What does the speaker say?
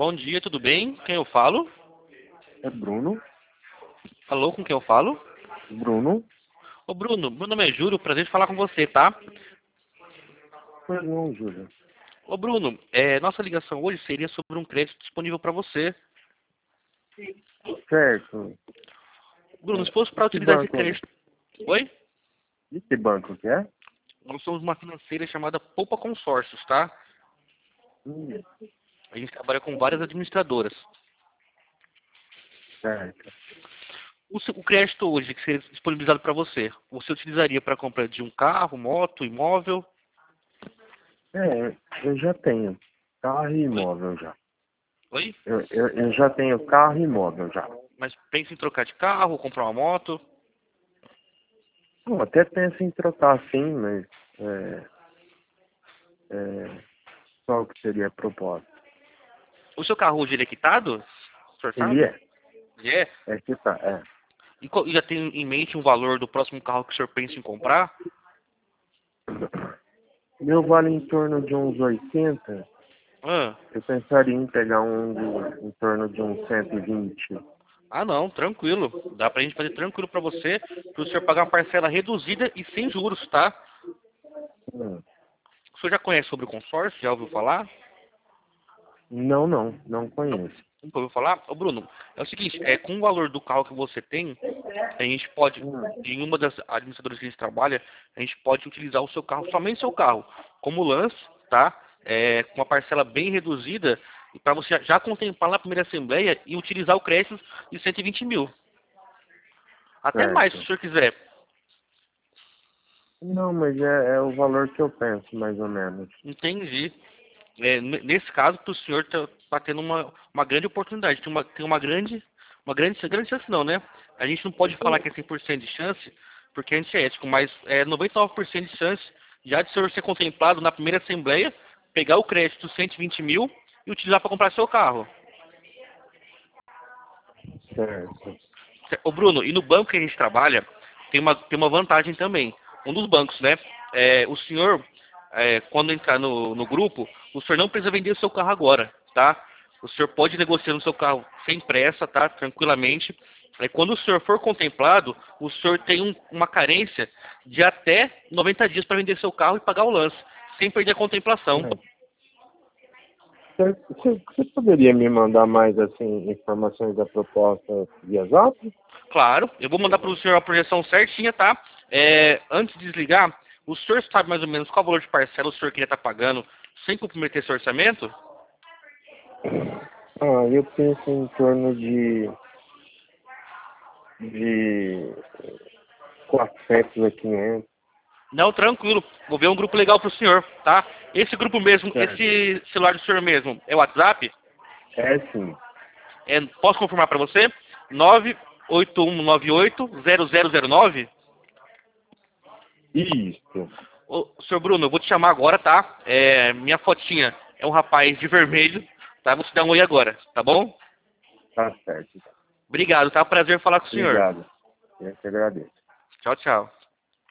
Bom dia, tudo bem? Quem eu falo? É Bruno? Alô, com quem eu falo? Bruno? Ô Bruno, meu nome é Júlio, prazer de falar com você, tá? Pois não, Júlia. Ô Bruno, nossa ligação hoje seria sobre um crédito disponível para você. Certo. Bruno, se fosse para De que utilizar esse banco? crédito... Oi? De que banco que é? Nós somos uma financeira chamada Poupa Consórcios, tá? Hum, A gente trabalha com várias administradoras. certo. O crédito hoje que seria disponibilizado para você utilizaria para compra de um carro, moto, imóvel? Eu já tenho carro e Oi? imóvel já. Oi? Eu já tenho carro e imóvel já. Mas pensa em trocar de carro, comprar uma moto? Bom, até penso em trocar sim, mas é, é, qual que seria a proposta? O seu carro hoje ele é quitado? O senhor Ele sabe? é. Ele é? É que tá, é. E já tem em mente um valor do próximo carro que o senhor pensa em comprar? Meu vale em torno de uns 80. Ah, Eu pensaria em pegar em torno de uns 120. não, tranquilo. Dá pra gente fazer tranquilo pra você, pro senhor pagar uma parcela reduzida e sem juros, tá? Hum. O senhor já conhece sobre o consórcio? Já ouviu falar? Não Não, conheço. nunca ouviu falar? Ô Bruno, é o seguinte, com o valor do carro que você tem, a gente pode, Hum. em uma das administradoras que a gente trabalha, a gente pode utilizar o seu carro, somente o seu carro, como lance, tá? Com uma parcela bem reduzida, e para você já contemplar na primeira assembleia e utilizar o crédito de 120 mil. Até mais, se o Certo. senhor quiser. Não, mas é o valor que eu penso, mais ou menos. Entendi. Nesse caso, para o senhor tá tendo uma grande oportunidade. Tem grande chance não, né? A gente não pode falar que é 100% de chance, porque a gente é ético, mas é 99% de chance já de o senhor ser contemplado na primeira assembleia, pegar o crédito 120 mil e utilizar para comprar seu carro. Certo. Ô Bruno, e no banco que a gente trabalha, tem uma vantagem também. Um dos bancos, né? O senhor, quando entrar no grupo, o senhor não precisa vender o seu carro agora, tá? O senhor pode negociar no seu carro sem pressa, tá? Tranquilamente. Quando o senhor for contemplado, o senhor tem uma carência de até 90 dias para vender seu carro e pagar o lance, sem perder a contemplação. Você poderia me mandar mais, assim, informações da proposta via Zap? Claro, eu vou mandar para o senhor a projeção certinha, tá? Antes de desligar, o senhor sabe mais ou menos qual valor de parcela o senhor queria estar pagando sem comprometer seu orçamento? Eu penso em torno de 400 a 500. Não, tranquilo. Vou ver um grupo legal para o senhor, tá? Esse grupo mesmo, Certo. esse celular do senhor mesmo, é o WhatsApp? É sim. Posso confirmar para você? 981980009? Isso. Ô, senhor Bruno, eu vou te chamar agora, tá? Minha fotinha é um rapaz de vermelho, tá? Vou te dar um oi agora, tá bom? Tá certo. Obrigado, tá? Prazer falar com o senhor. Obrigado. Eu que agradeço. Tchau, tchau.